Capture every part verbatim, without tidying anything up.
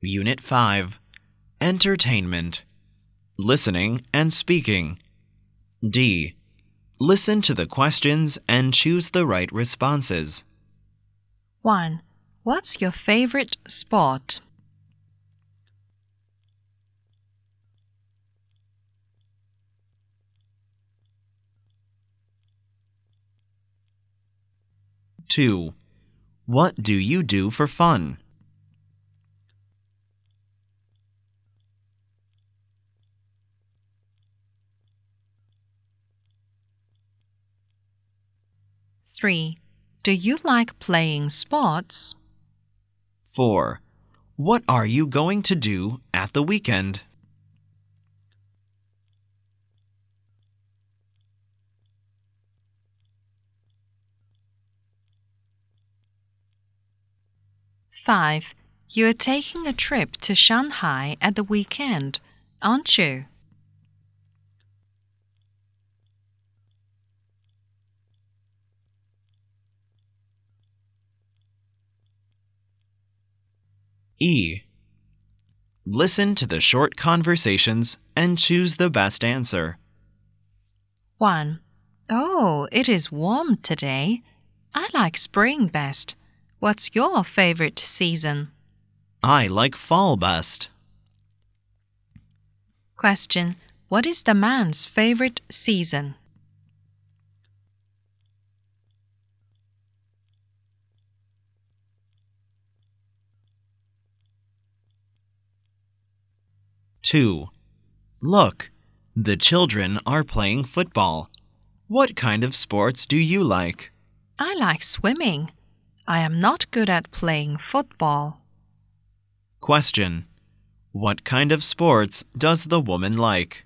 Unit five. Entertainment. Listening and speaking. D. Listen to the questions and choose the right responses. one. What's your favorite sport? two. What do you do for fun? three. Do you like playing sports? four. What are you going to do at the weekend? five. You're taking a trip to Shanghai at the weekend, aren't you? E. Listen to the short conversations and choose the best answer. one. Oh, it is warm today. I like spring best. What's your favorite season? I like fall best. Question. What is the man's favorite season? two. Look, the children are playing football. What kind of sports do you like? I like swimming. I am not good at playing football. Question. What kind of sports does the woman like?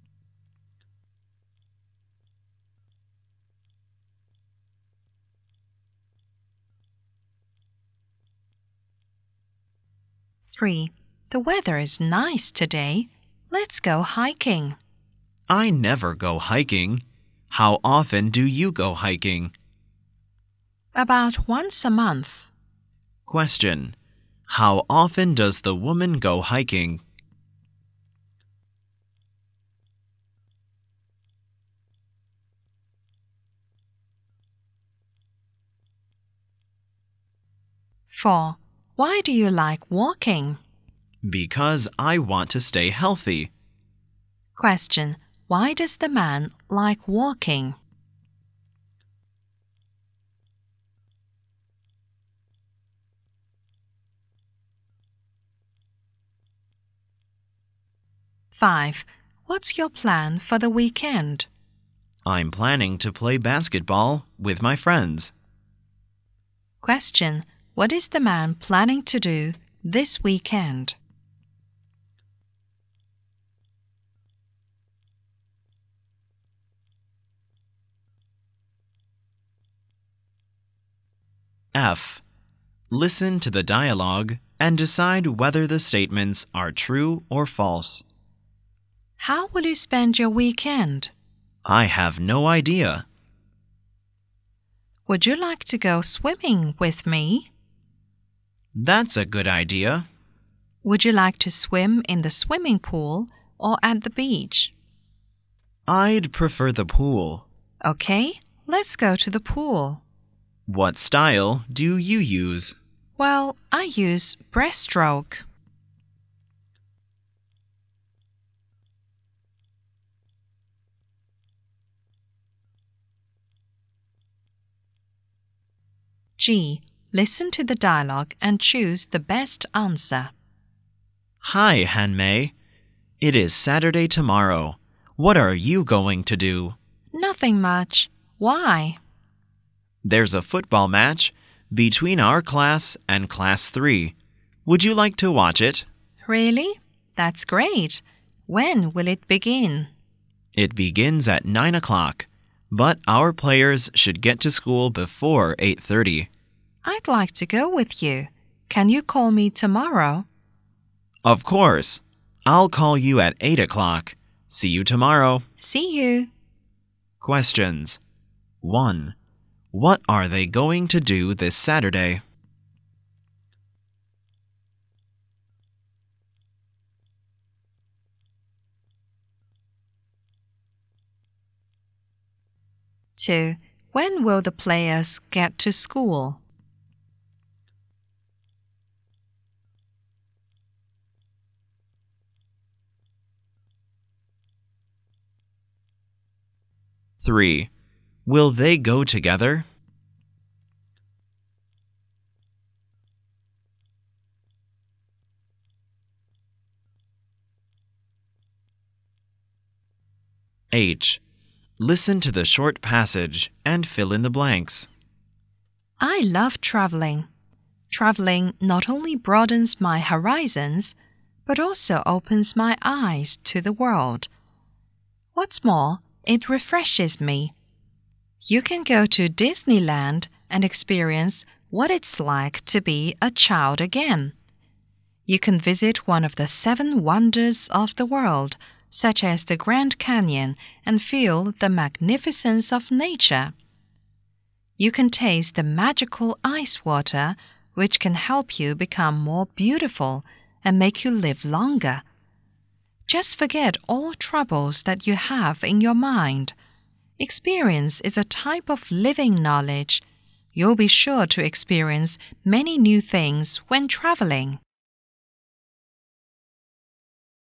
three. The weather is nice today. Let's go hiking. I never go hiking. How often do you go hiking? About once a month. Question. How often does the woman go hiking? four. Why do you like walking? Because I want to stay healthy. Question. Why does the man like walking? five. What's your plan for the weekend? I'm planning to play basketball with my friends. Question. What is the man planning to do this weekend? F. Listen to the dialogue and decide whether the statements are true or false. How will you spend your weekend? I have no idea. Would you like to go swimming with me? That's a good idea. Would you like to swim in the swimming pool or at the beach? I'd prefer the pool. Okay, let's go to the pool. What style do you use? Well, I use breaststroke. G. Listen to the dialogue and choose the best answer. Hi, Hanmei. It is Saturday tomorrow. What are you going to do? Nothing much. Why? There's a football match between our class and class three. Would you like to watch it? Really? That's great. When will it begin? It begins at nine o'clock, but our players should get to school before eight thirty. I'd like to go with you. Can you call me tomorrow? Of course. I'll call you at eight o'clock. See you tomorrow. See you. Questions. one. What are they going to do this Saturday? two. When will the players get to school? three. Will they go together? H. Listen to the short passage and fill in the blanks. I love traveling. Traveling not only broadens my horizons, but also opens my eyes to the world. What's more, it refreshes me. You can go to Disneyland and experience what it's like to be a child again. You can visit one of the seven wonders of the world, such as the Grand Canyon, and feel the magnificence of nature. You can taste the magical ice water, which can help you become more beautiful and make you live longer. Just forget all troubles that you have in your mind. Experience is a type of living knowledge. You'll be sure to experience many new things when traveling.